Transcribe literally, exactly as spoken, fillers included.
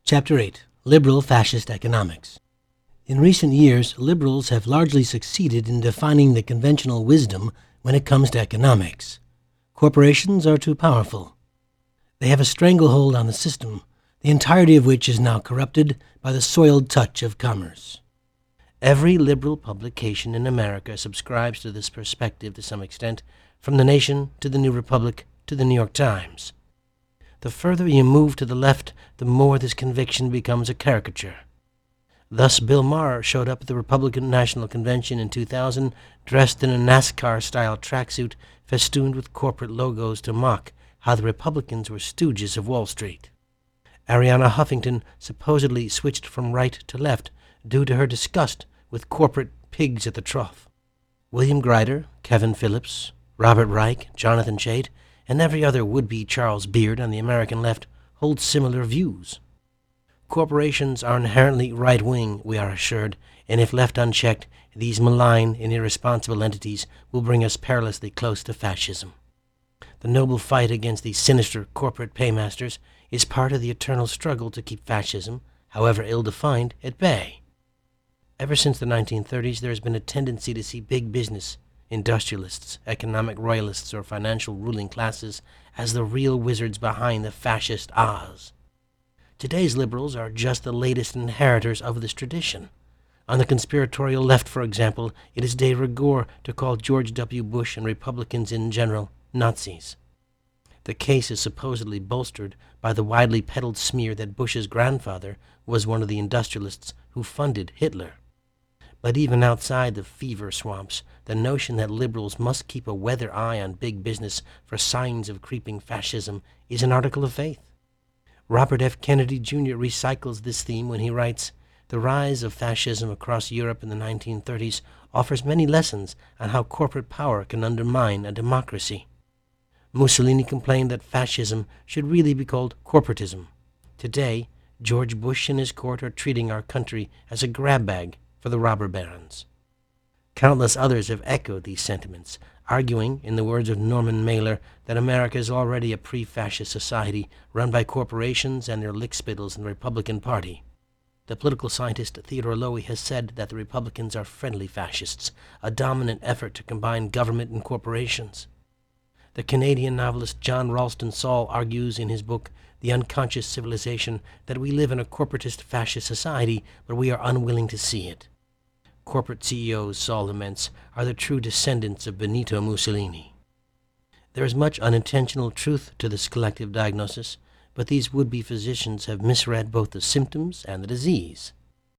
Chapter eight. Liberal Fascist Economics. In recent years, liberals have largely succeeded in defining the conventional wisdom when it comes to economics. Corporations are too powerful. They have a stranglehold on the system, the entirety of which is now corrupted by the soiled touch of commerce. Every liberal publication in America subscribes to this perspective to some extent, from The Nation to The New Republic to The New York Times. The further you move to the left, the more this conviction becomes a caricature. Thus, Bill Maher showed up at the Republican National Convention in two thousand, dressed in a NASCAR-style tracksuit festooned with corporate logos to mock how the Republicans were stooges of Wall Street. Arianna Huffington supposedly switched from right to left due to her disgust with corporate pigs at the trough. William Grider, Kevin Phillips, Robert Reich, Jonathan Chait, and every other would-be Charles Beard on the American left hold similar views. Corporations are inherently right-wing, we are assured, and if left unchecked, these malign and irresponsible entities will bring us perilously close to fascism. The noble fight against these sinister corporate paymasters is part of the eternal struggle to keep fascism, however ill-defined, at bay. Ever since the nineteen thirties, there has been a tendency to see big business, industrialists, economic royalists, or financial ruling classes as the real wizards behind the fascist Oz. Today's liberals are just the latest inheritors of this tradition. On the conspiratorial left, for example, it is de rigueur to call George W. Bush and Republicans in general Nazis. The case is supposedly bolstered by the widely peddled smear that Bush's grandfather was one of the industrialists who funded Hitler. But even outside the fever swamps, the notion that liberals must keep a weather eye on big business for signs of creeping fascism is an article of faith. Robert F. Kennedy Junior recycles this theme when he writes, "The rise of fascism across Europe in the nineteen thirties offers many lessons on how corporate power can undermine a democracy." Mussolini complained that fascism should really be called corporatism. Today, George Bush and his court are treating our country as a grab bag for the robber barons. Countless others have echoed these sentiments, arguing, in the words of Norman Mailer, that America is already a pre-fascist society run by corporations and their lickspittles in the Republican Party. The political scientist Theodore Lowy has said that the Republicans are friendly fascists, a dominant effort to combine government and corporations. The Canadian novelist John Ralston Saul argues in his book The Unconscious Civilization that we live in a corporatist fascist society, but we are unwilling to see it. Corporate C E Os, Saul laments, are the true descendants of Benito Mussolini. There is much unintentional truth to this collective diagnosis, but these would-be physicians have misread both the symptoms and the disease.